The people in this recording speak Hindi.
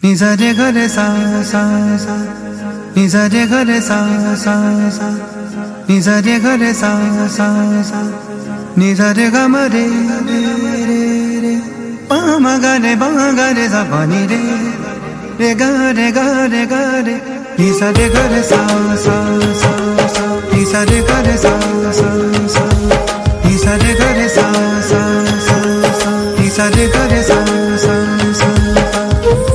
नि सा रे ग रे सा सा सा, नि सा रे ग रे सा सा सा, नि सा रे ग रे सा सा सा, नि सा रे ग म रे रे रे रे, पा म ग रे सा प नि रे रे ग रे ग रे ग रे, नि सा रे ग रे सा सा सा सा, नि सा रे ग रे सा सा